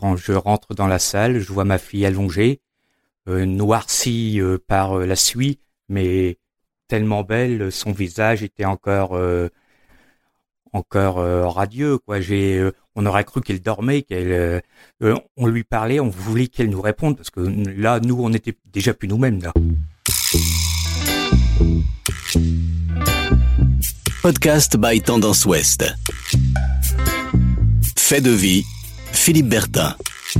quand je rentre dans la salle, je vois ma fille allongée, noircie par la suie, mais tellement belle, son visage était encore radieux, quoi. On aurait cru qu'elle dormait, on lui parlait, on voulait qu'elle nous réponde, parce que là, nous, on était déjà plus nous-mêmes, là. Podcast by Tendance Ouest. Fait de vie, Philippe Bertin.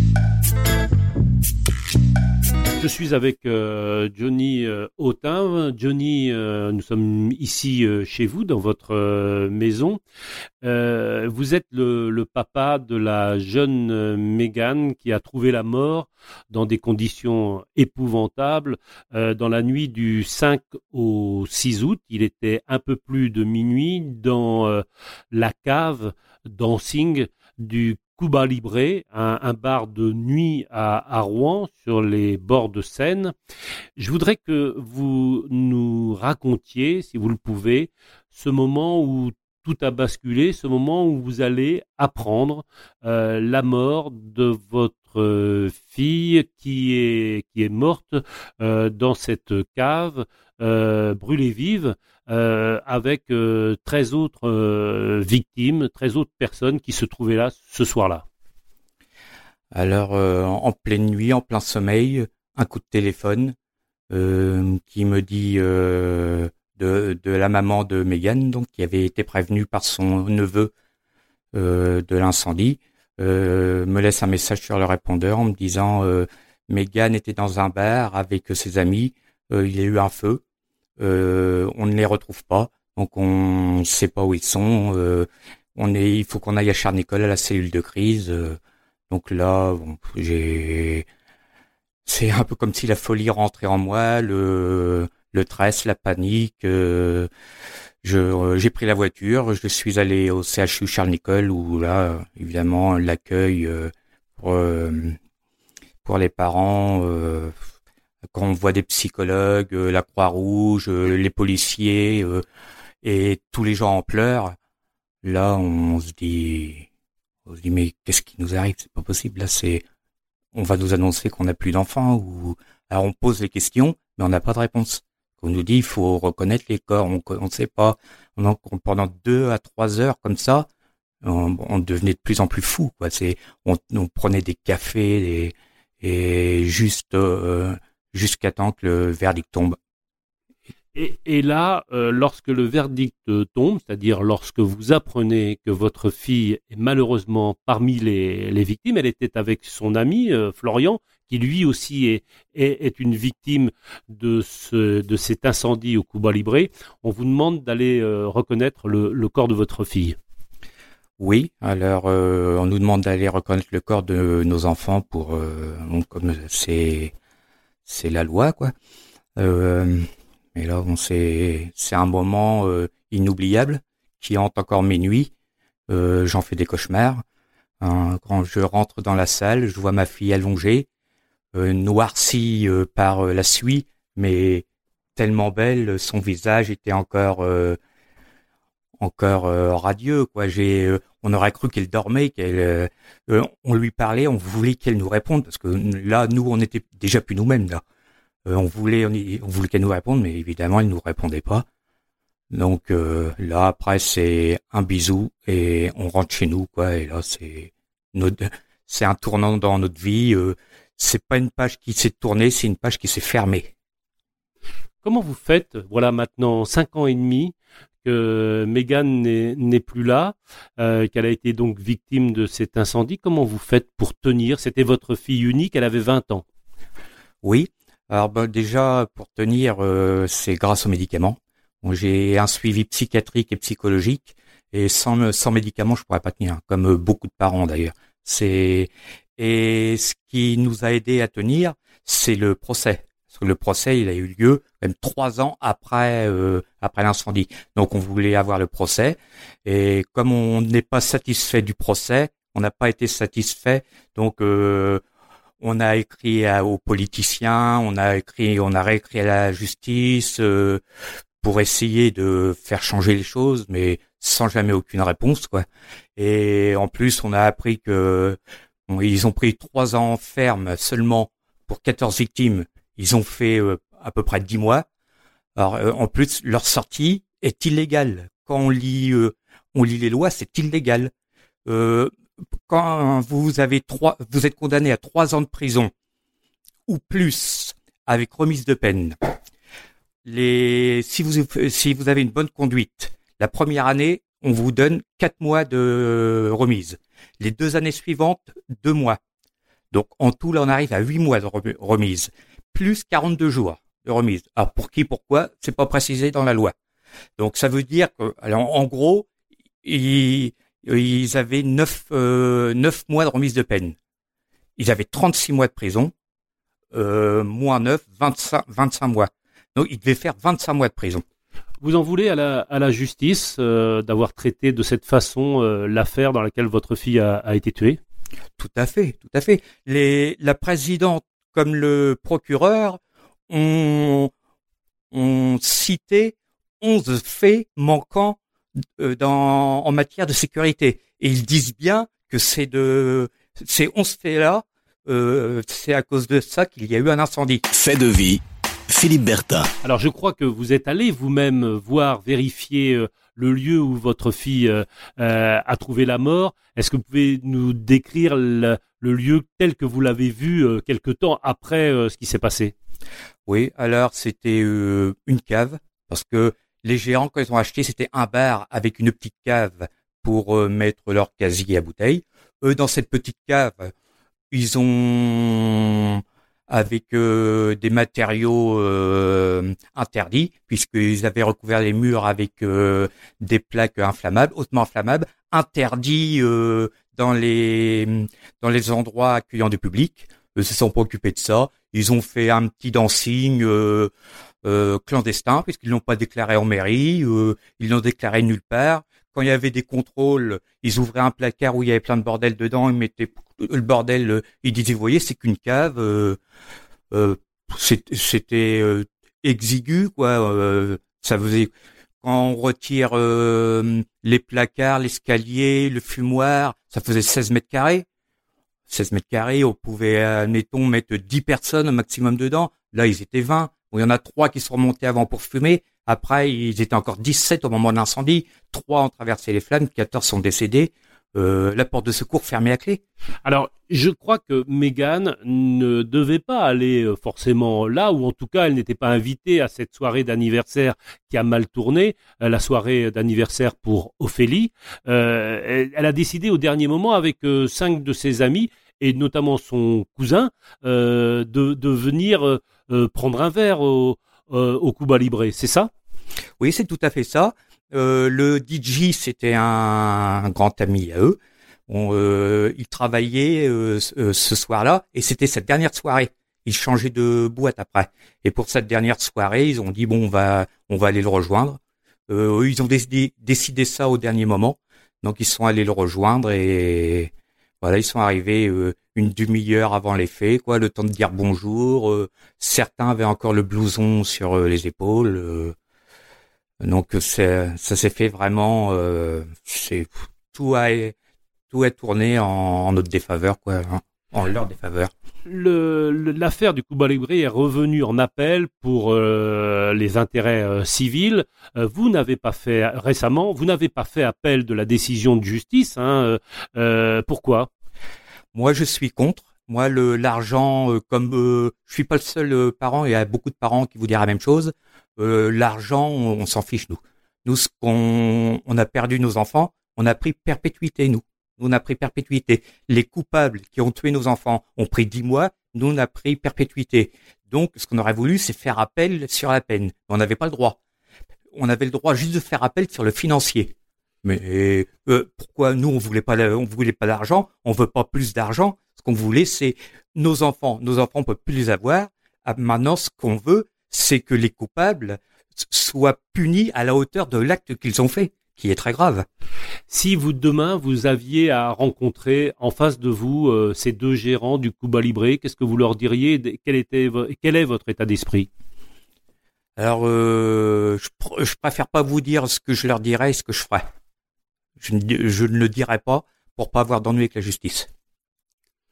Je suis avec Johnny Autain. Johnny, nous sommes ici chez vous, dans votre maison. Vous êtes le papa de la jeune Mégane qui a trouvé la mort dans des conditions épouvantables dans la nuit du 5 au 6 août. Il était un peu plus de minuit dans la cave dancing du Cuba Libre, un bar de nuit à Rouen, sur les bords de Seine. Je voudrais que vous nous racontiez, si vous le pouvez, ce moment où tout a basculé, ce moment où vous allez apprendre la mort de votre fille qui est morte dans cette cave, brûlée vive, avec 13 autres victimes, 13 autres personnes qui se trouvaient là ce soir-là. Alors, en pleine nuit, en plein sommeil, un coup de téléphone qui me dit de la maman de Mégane, donc qui avait été prévenue par son neveu de l'incendie, me laisse un message sur le répondeur en me disant Mégane était dans un bar avec ses amis, il y a eu un feu. On ne les retrouve pas, donc on ne sait pas où ils sont. Il faut qu'on aille à Charnicole à la cellule de crise. Donc là, c'est un peu comme si la folie rentrait en moi, le stress, la panique. J'ai pris la voiture, je suis allé au CHU Charles-Nicolle où là, évidemment, l'accueil pour les parents. Quand on voit des psychologues, la Croix-Rouge, les policiers et tous les gens en pleurs, là on se dit mais qu'est-ce qui nous arrive? C'est pas possible. Là on va nous annoncer qu'on n'a plus d'enfants alors on pose les questions, mais on n'a pas de réponse. On nous dit il faut reconnaître les corps, on sait pas. Pendant 2 à 3 heures comme ça, on devenait de plus en plus fou, quoi. On prenait des cafés et juste jusqu'à temps que le verdict tombe. Et là, lorsque le verdict tombe, c'est-à-dire lorsque vous apprenez que votre fille est malheureusement parmi les victimes, elle était avec son ami Florian, qui lui aussi est une victime de cet incendie au Cuba Libre, on vous demande d'aller reconnaître le corps de votre fille. Oui, alors on nous demande d'aller reconnaître le corps de nos enfants comme c'est la loi, quoi. Mais là, c'est un moment inoubliable qui hante encore mes nuits. J'en fais des cauchemars. Quand je rentre dans la salle, je vois ma fille allongée, noircie par la suie, mais tellement belle, son visage était encore radieux, quoi. On aurait cru qu'elle dormait, on lui parlait, on voulait qu'elle nous réponde, parce que là, nous, on était déjà plus nous-mêmes, là. On voulait qu'elle nous réponde, mais évidemment, elle nous répondait pas. Donc là, après, c'est un bisou et on rentre chez nous, quoi. Et là, c'est un tournant dans notre vie. C'est pas une page qui s'est tournée, c'est une page qui s'est fermée. Comment vous faites, voilà maintenant 5 ans et demi, que Mégane n'est plus là, qu'elle a été donc victime de cet incendie? Comment vous faites pour tenir? C'était votre fille unique, elle avait 20 ans. Oui. Alors déjà, pour tenir, c'est grâce aux médicaments. J'ai un suivi psychiatrique et psychologique, et sans médicaments, je pourrais pas tenir, comme beaucoup de parents d'ailleurs. Et ce qui nous a aidé à tenir, c'est le procès. Parce que le procès, il a eu lieu même 3 ans après l'incendie. Donc on voulait avoir le procès, et comme on n'est pas satisfait du procès, on n'a pas été satisfait, donc on a écrit aux politiciens, on a réécrit à la justice pour essayer de faire changer les choses, mais sans jamais aucune réponse, quoi. Et en plus, on a appris que Bon, ils ont pris 3 ans ferme seulement pour 14 victimes. Ils ont fait à peu près 10 mois. Alors en plus, leur sortie est illégale. Quand on lit les lois, c'est illégal. Quand vous êtes condamné à 3 ans de prison ou plus avec remise de peine. Si vous avez une bonne conduite, la première année, on vous donne 4 mois de remise. Les 2 années suivantes, 2 mois. Donc en tout, là, on arrive à 8 mois de remise, plus 42 jours de remise. Alors pour qui, pourquoi, c'est pas précisé dans la loi. Donc ça veut dire que, alors, en gros, ils avaient 9 mois de remise de peine. Ils avaient 36 mois de prison, moins 9, 25 mois. Donc ils devaient faire 25 mois de prison. Vous en voulez à la justice d'avoir traité de cette façon l'affaire dans laquelle votre fille a été tuée? Tout à fait, tout à fait. La présidente comme le procureur ont cité 11 faits manquants en matière de sécurité. Et ils disent bien que ces 11 faits-là, c'est à cause de ça qu'il y a eu un incendie. Fait de vie, Philippe Bertin. Alors je crois que vous êtes allé vous-même voir, vérifier le lieu où votre fille a trouvé la mort. Est-ce que vous pouvez nous décrire le lieu tel que vous l'avez vu quelque temps après ce qui s'est passé? Oui, alors c'était une cave, parce que les gérants, quand ils ont acheté, c'était un bar avec une petite cave pour mettre leur casier à bouteilles. Eux, dans cette petite cave, ils ont, avec des matériaux interdits, puisqu'ils avaient recouvert les murs avec des plaques inflammables, hautement inflammables, interdits dans les endroits accueillants du public. Eux se sont pas occupés de ça. Ils ont fait un petit dancing clandestin, puisqu'ils l'ont pas déclaré en mairie, ils l'ont déclaré nulle part. Quand il y avait des contrôles, ils ouvraient un placard où il y avait plein de bordel dedans, ils mettaient le bordel, ils disaient, vous voyez, c'est qu'une cave, c'était exigu, quoi. Ça faisait, quand on retire les placards, l'escalier, le fumoir, ça faisait 16 mètres carrés. 16 mètres carrés, on pouvait, admettons, mettre 10 personnes au maximum dedans. Là, ils étaient 20. Bon, il y en a 3 qui sont remontés avant pour fumer. Après, ils étaient encore 17 au moment de l'incendie. 3 ont traversé les flammes, 14 sont décédés. La porte de secours fermée à clé. Alors, je crois que Meghan ne devait pas aller forcément là, ou en tout cas, elle n'était pas invitée à cette soirée d'anniversaire qui a mal tourné, la soirée d'anniversaire pour Ophélie. Elle a décidé au dernier moment, avec 5 de ses amis, et notamment son cousin, de venir prendre un verre au Cuba Libre. C'est ça? Oui, c'est tout à fait ça. Le DJ, c'était un grand ami à eux. Il travaillait ce soir-là, et c'était cette dernière soirée. Ils changeaient de boîte après. Et pour cette dernière soirée, ils ont dit bon, on va aller le rejoindre. Ils ont décidé ça au dernier moment. Donc ils sont allés le rejoindre, et voilà, ils sont arrivés une demi-heure avant les faits, quoi, le temps de dire bonjour. Certains avaient encore le blouson sur les épaules. Donc ça s'est fait vraiment, tout a tourné en notre défaveur, quoi, hein, en leur défaveur. L'affaire du Cuba Libre est revenue en appel pour les intérêts civils. Vous n'avez pas fait récemment, vous n'avez pas fait appel de la décision de justice, hein, pourquoi? Moi, je suis contre. Moi, l'argent, comme je suis pas le seul parent, il y a beaucoup de parents qui vous diront la même chose. L'argent, on s'en fiche, nous. Nous, on a perdu nos enfants, on a pris perpétuité, nous. Nous, on a pris perpétuité. Les coupables qui ont tué nos enfants ont pris 10 mois, nous, on a pris perpétuité. Donc, ce qu'on aurait voulu, c'est faire appel sur la peine. On n'avait pas le droit. On avait le droit juste de faire appel sur le financier. Mais pourquoi nous, on voulait pas d'argent, on veut pas plus d'argent. Ce qu'on voulait, c'est nos enfants. Nos enfants, on peut plus les avoir. Maintenant, ce qu'on veut, c'est que les coupables soient punis à la hauteur de l'acte qu'ils ont fait, qui est très grave. Si demain, vous aviez à rencontrer en face de vous ces 2 gérants du Cuba Libre, qu'est-ce que vous leur diriez? Quel est votre état d'esprit? Alors, je préfère pas vous dire ce que je leur dirais et ce que je ferais. Je ne le dirai pas pour pas avoir d'ennui avec la justice.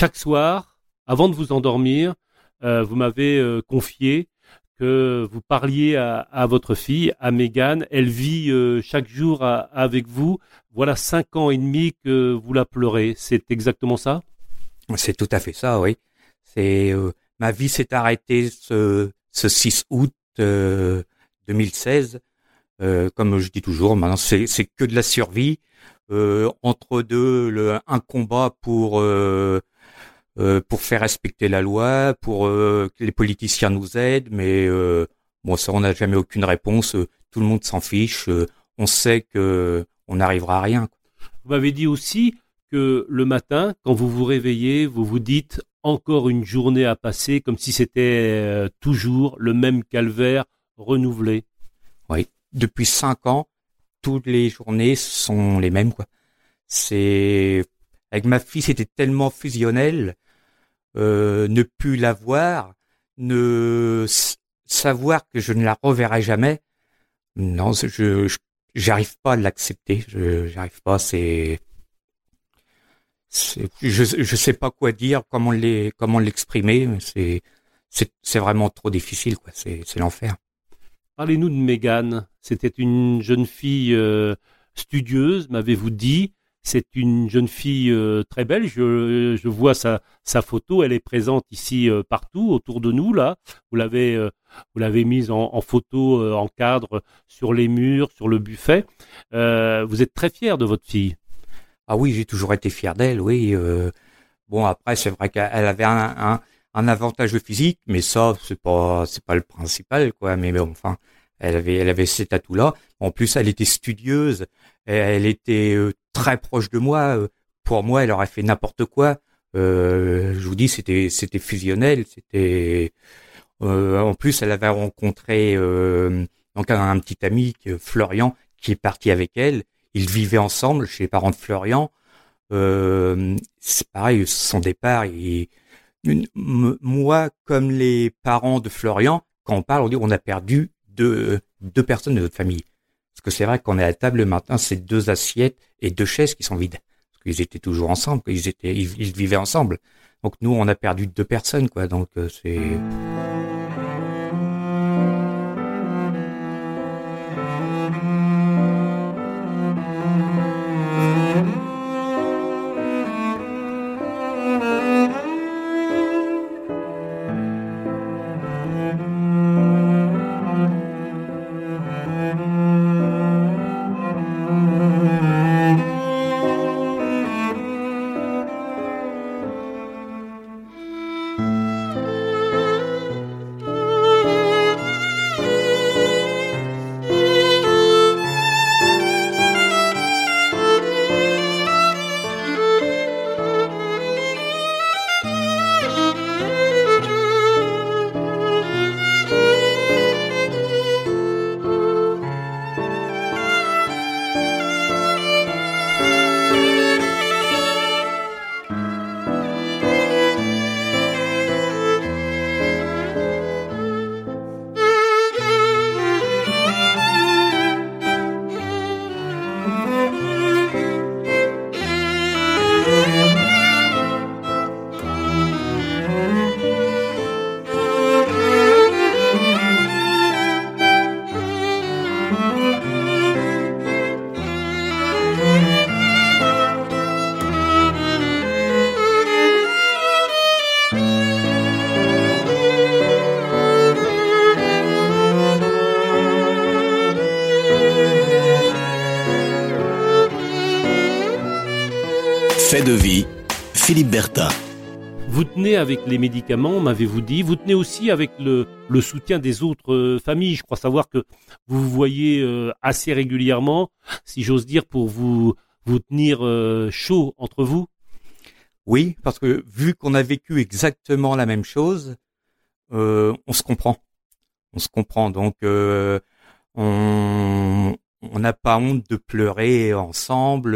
chaque soir, avant de vous endormir, vous m'avez confié que vous parliez à votre fille, à Mégane. Elle vit chaque jour avec vous. Voilà 5 ans et demi que vous la pleurez. C'est exactement ça? C'est tout à fait ça, oui. Ma vie s'est arrêtée ce 6 août 2016. Comme je dis toujours, maintenant c'est que de la survie. Entre deux, un combat pour faire respecter la loi, pour que les politiciens nous aident, mais bon, ça, on n'a jamais aucune réponse. Tout le monde s'en fiche. On sait que on n'arrivera à rien. Vous m'avez dit aussi que le matin, quand vous vous réveillez, vous vous dites encore une journée à passer, comme si c'était toujours le même calvaire renouvelé. Oui, depuis 5 ans, toutes les journées sont les mêmes, quoi. Avec ma fille, c'était tellement fusionnel, ne plus la voir, savoir que je ne la reverrai jamais. Non, j'arrive pas à l'accepter. J'arrive pas. Je sais pas quoi dire, comment l'exprimer. C'est vraiment trop difficile, quoi. C'est l'enfer. Parlez-nous de Mégane. C'était une jeune fille studieuse, m'avez-vous dit. C'est une jeune fille très belle. Je vois sa photo. Elle est présente ici partout autour de nous là. Vous l'avez mise en photo en cadre sur les murs, sur le buffet. Vous êtes très fier de votre fille. Ah oui, j'ai toujours été fier d'elle. Oui. Bon, après, c'est vrai qu'elle avait un avantage physique, mais ça, c'est pas le principal, quoi. Mais bon, enfin, elle avait cet atout-là. En plus, elle était studieuse. Elle était très proche de moi. Pour moi, elle aurait fait n'importe quoi. Je vous dis, c'était fusionnel. En plus, elle avait rencontré donc un petit ami, Florian, qui est parti avec elle. Ils vivaient ensemble chez les parents de Florian. C'est pareil, son départ. Moi, comme les parents de Florian, quand on parle, on dit on a perdu deux personnes de notre famille. Parce que c'est vrai qu'on est à la table maintenant, c'est 2 assiettes et 2 chaises qui sont vides. Parce qu'ils étaient toujours ensemble, ils vivaient ensemble. Donc nous, on a perdu 2 personnes, quoi. Donc c'est... Fait de vie, Philippe Bertin. Vous tenez avec les médicaments, m'avez-vous dit. Vous tenez aussi avec le soutien des autres familles. Je crois savoir que vous vous voyez assez régulièrement, si j'ose dire, pour vous tenir chaud entre vous. Oui, parce que vu qu'on a vécu exactement la même chose, on se comprend. On se comprend. Donc, on n'a pas honte de pleurer ensemble,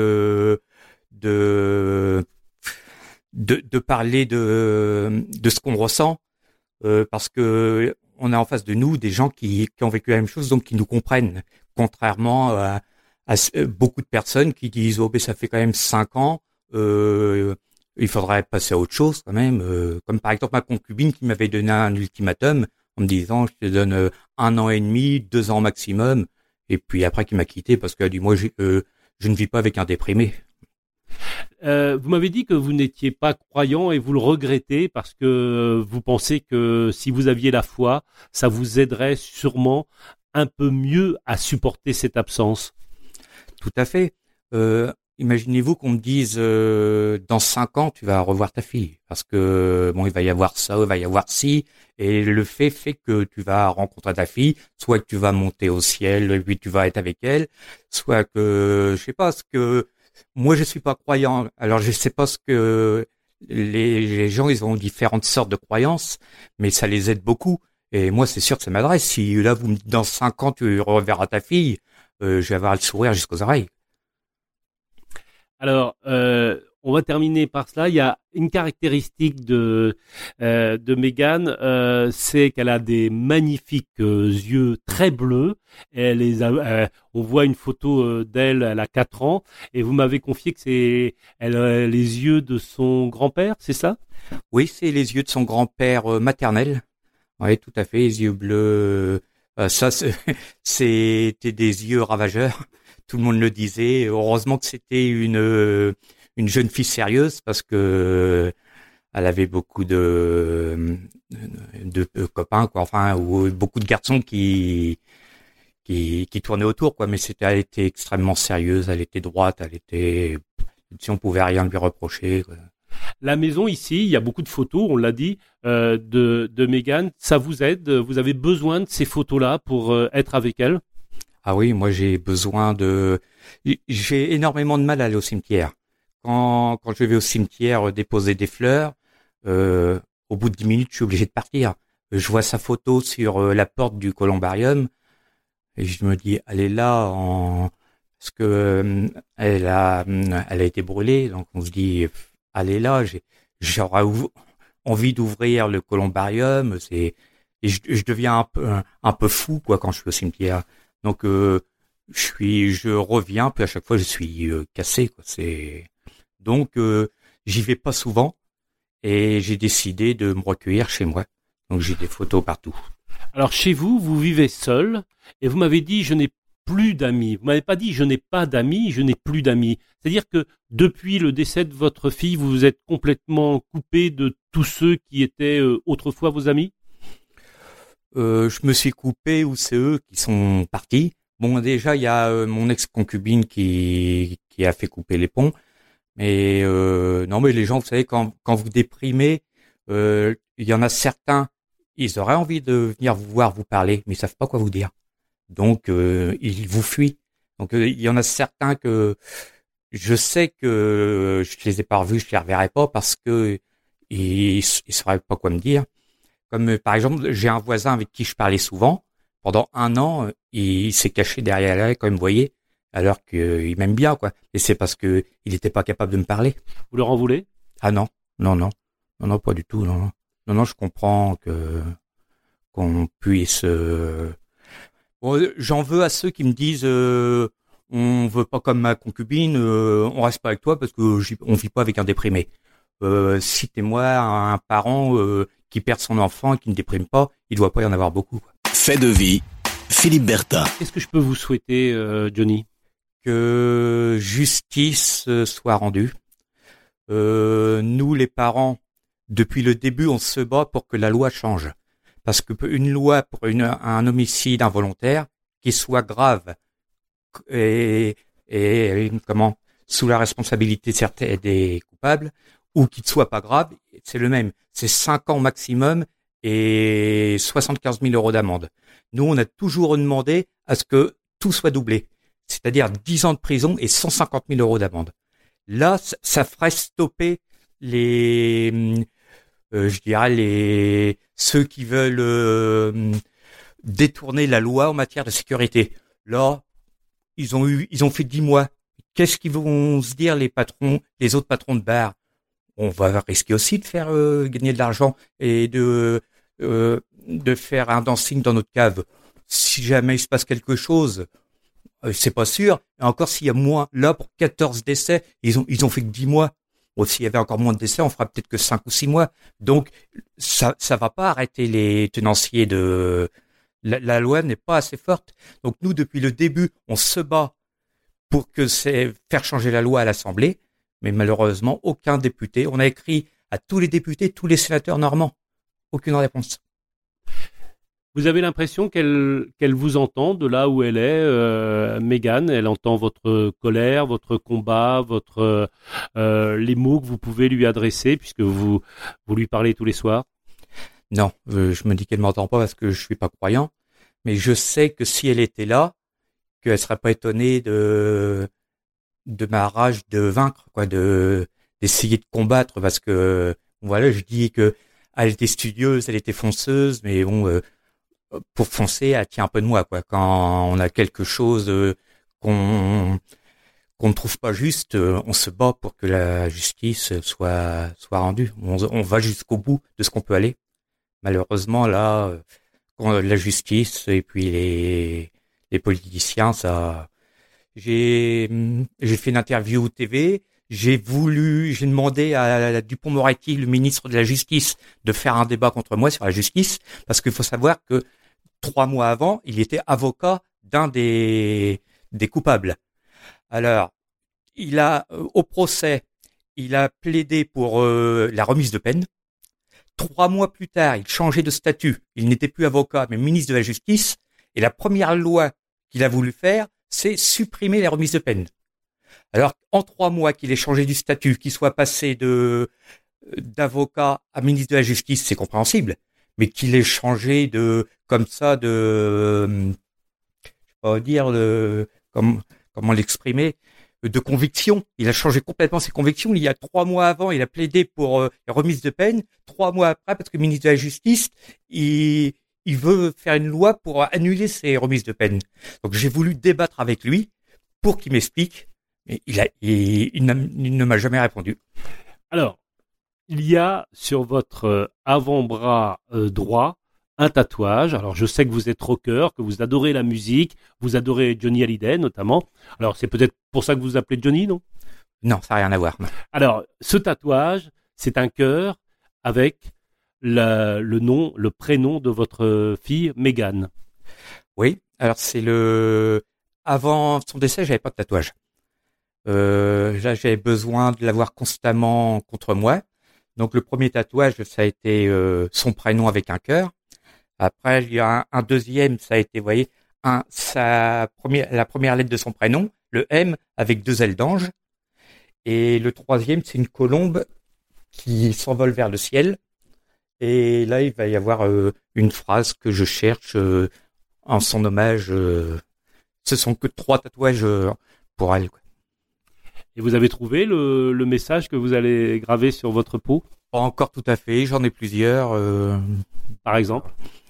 de parler de ce qu'on ressent, parce que on a en face de nous des gens qui ont vécu la même chose, donc qui nous comprennent, contrairement à beaucoup de personnes qui disent oh ben ça fait quand même 5 ans, il faudrait passer à autre chose quand même. Comme par exemple ma concubine qui m'avait donné un ultimatum en me disant je te donne 1 an et demi, 2 ans maximum, et puis après qui m'a quitté parce qu'elle a dit moi je ne vis pas avec un déprimé. Vous m'avez dit que vous n'étiez pas croyant et vous le regrettez parce que vous pensez que si vous aviez la foi, ça vous aiderait sûrement un peu mieux à supporter cette absence. Tout à fait. Imaginez-vous qu'on me dise dans 5 ans tu vas revoir ta fille parce que bon il va y avoir ça, il va y avoir ci, et le fait que tu vas rencontrer ta fille, soit que tu vas monter au ciel et puis tu vas être avec elle, soit que je sais pas ce que moi je suis pas croyant, alors je sais pas ce que les gens ils ont différentes sortes de croyances, mais ça les aide beaucoup. Et moi c'est sûr que ça m'adresse. Si là vous me dites dans 5 ans tu reverras ta fille, je vais avoir le sourire jusqu'aux oreilles. Alors, on va terminer par cela. Il y a une caractéristique de Mégane, c'est qu'elle a des magnifiques yeux très bleus. On voit une photo d'elle, elle a 4 ans, et vous m'avez confié que elle a les yeux de son grand-père, c'est ça? Oui, c'est les yeux de son grand-père maternel. Oui, tout à fait, les yeux bleus. Ça, c'était des yeux ravageurs. Tout le monde le disait. Heureusement que c'était une jeune fille sérieuse parce que elle avait beaucoup de copains, quoi. Enfin, ou beaucoup de garçons qui tournaient autour, quoi. Mais elle était extrêmement sérieuse. Elle était droite. Si on pouvait rien lui reprocher, quoi. La maison ici, il y a beaucoup de photos, on l'a dit, de Mégane. Ça vous aide? Vous avez besoin de ces photos-là pour être avec elle? Ah oui, moi j'ai énormément de mal à aller au cimetière. Quand je vais au cimetière déposer des fleurs, au bout de 10 minutes, je suis obligé de partir. Je vois sa photo sur la porte du columbarium et je me dis, elle est là parce que elle a été brûlée, donc on se dit, elle est là. J'aurais envie d'ouvrir le columbarium. Et je deviens un peu fou, quoi, quand je suis au cimetière. Donc je reviens, puis à chaque fois je suis cassé, quoi. Donc j'y vais pas souvent et j'ai décidé de me recueillir chez moi. Donc j'ai des photos partout. Alors chez vous, vous vivez seul et vous m'avez dit je n'ai plus d'amis. Vous m'avez pas dit je n'ai pas d'amis, je n'ai plus d'amis. C'est-à-dire que depuis le décès de votre fille, vous vous êtes complètement coupé de tous ceux qui étaient autrefois vos amis? Je me suis coupé ou c'est eux qui sont partis. Bon, déjà, il y a mon ex-concubine qui a fait couper les ponts. Mais non, mais les gens, vous savez, quand vous déprimez, il y en a certains, ils auraient envie de venir vous voir, vous parler, mais ils savent pas quoi vous dire. Donc, ils vous fuient. Donc, il y en a certains que je sais que je les ai pas revus, je les reverrai pas parce que ils sauraient pas quoi me dire. Comme par exemple, j'ai un voisin avec qui je parlais souvent. Pendant 1 an, il s'est caché derrière elle quand il me voyait, alors qu'il m'aime bien, quoi. Et c'est parce que il n'était pas capable de me parler. Vous leur en voulez? Ah non, pas du tout, non, je comprends qu'on puisse. Bon, j'en veux à ceux qui me disent on veut pas comme ma concubine, on reste pas avec toi parce que on vit pas avec un déprimé. Citez-moi un parent qui perd son enfant et qui ne déprime pas, il doit pas y en avoir beaucoup, quoi. Fait de vie, Philippe Bertin. Qu'est-ce que je peux vous souhaiter, Johnny? Que justice soit rendue. Nous, les parents, depuis le début, on se bat pour que la loi change. Parce que une loi pour un homicide involontaire qui soit grave et sous la responsabilité certaine des coupables, ou qui ne soit pas grave, c'est le même. C'est 5 ans maximum et 75 000 € d'amende. Nous, on a toujours demandé à ce que tout soit doublé. C'est-à-dire 10 ans de prison et 150 000 € d'amende. Là, ça ferait stopper ceux qui veulent détourner la loi en matière de sécurité. Là, ils ont fait 10 mois. Qu'est-ce qu'ils vont se dire les autres patrons de bar? On va risquer aussi de faire gagner de l'argent et de faire un dancing dans notre cave. Si jamais il se passe quelque chose, c'est pas sûr. Et encore s'il y a moins, là pour 14 décès, ils ont fait que 10 mois. s'il y avait encore moins de décès, on fera peut-être que 5 ou 6 mois. Donc, ça va pas arrêter les tenanciers de... La loi n'est pas assez forte. Donc, nous, depuis le début, on se bat pour faire changer la loi à l'Assemblée. Mais malheureusement, aucun député. On a écrit à tous les députés, tous les sénateurs normands. Aucune réponse. Vous avez l'impression qu'elle vous entend de là où elle est, Mégane. Elle entend votre colère, votre combat, les mots que vous pouvez lui adresser puisque vous lui parlez tous les soirs. Non, je me dis qu'elle m'entend pas parce que je suis pas croyant. Mais je sais que si elle était là, qu'elle serait pas étonnée de ma rage de vaincre, quoi, d'essayer de combattre, parce que voilà, je dis que elle était studieuse, elle était fonceuse, mais bon, pour foncer, elle tient un peu de moi, quoi. Quand on a quelque chose qu'on ne trouve pas juste, on se bat pour que la justice soit rendue. On va jusqu'au bout de ce qu'on peut aller. Malheureusement, là, quand la justice et puis les politiciens, ça. J'ai fait une interview TV. J'ai demandé à Dupond-Moretti, le ministre de la Justice, de faire un débat contre moi sur la justice, parce qu'il faut savoir que 3 mois avant, il était avocat d'un des coupables. Alors, au procès, il a plaidé pour la remise de peine. 3 mois plus tard, il changeait de statut. Il n'était plus avocat, mais ministre de la Justice. Et la première loi qu'il a voulu faire, c'est supprimer les remises de peine. Alors, en 3 mois qu'il ait changé du statut, qu'il soit passé d'avocat à ministre de la Justice, c'est compréhensible. Mais qu'il ait changé je sais pas dire, comment l'exprimer, de conviction. Il a changé complètement ses convictions. Il y a 3 mois avant, il a plaidé pour la remise de peine. 3 mois après, parce que le ministre de la Justice, il veut faire une loi pour annuler ces remises de peine. Donc j'ai voulu débattre avec lui pour qu'il m'explique, mais il ne m'a jamais répondu. Alors, il y a sur votre avant-bras droit un tatouage. Alors je sais que vous êtes rocker, que vous adorez la musique, vous adorez Johnny Hallyday notamment. Alors c'est peut-être pour ça que vous vous appelez Johnny, non ? Non, ça n'a rien à voir. Non. Alors ce tatouage, c'est un cœur avec le nom, le prénom de votre fille, Mégane. Oui, alors avant son décès, j'avais pas de tatouage. Là, j'avais besoin de l'avoir constamment contre moi. Donc le premier tatouage, ça a été son prénom avec un cœur. Après, il y a un deuxième, ça a été, vous voyez, la première lettre de son prénom, le M avec 2 ailes d'ange. Et le troisième, c'est une colombe qui s'envole vers le ciel. Et là, il va y avoir une phrase que je cherche en son hommage. Ce sont que 3 tatouages pour elle, quoi. Et vous avez trouvé le message que vous allez graver sur votre peau ? Pas encore tout à fait, j'en ai plusieurs. Par exemple ?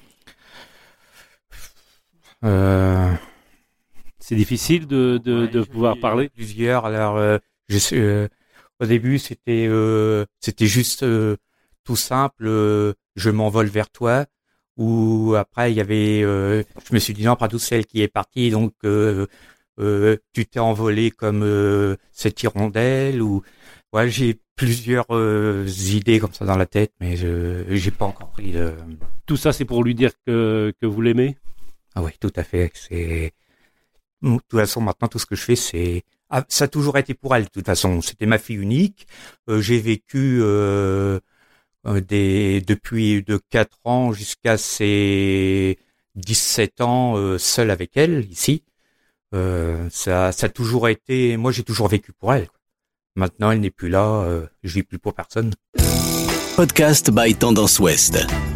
C'est difficile de pouvoir parler ? Plusieurs. Alors, au début, c'était juste tout simple. Je m'envole vers toi. Ou après, il y avait. Je me suis dit non, après tout, c'est elle qui est partie, donc tu t'es envolé comme cette hirondelle. Ou ouais, j'ai plusieurs idées comme ça dans la tête, mais j'ai pas encore pris de. Tout ça, c'est pour lui dire que vous l'aimez ? Ah oui, tout à fait. De toute façon, maintenant, tout ce que je fais, ça a toujours été pour elle. De toute façon, c'était ma fille unique. J'ai vécu depuis de 4 ans jusqu'à ses 17 ans seul avec elle ici. Ça a toujours été. Moi, j'ai toujours vécu pour elle. Maintenant, elle n'est plus là. Je vis plus pour personne. Podcast by Tendance Ouest.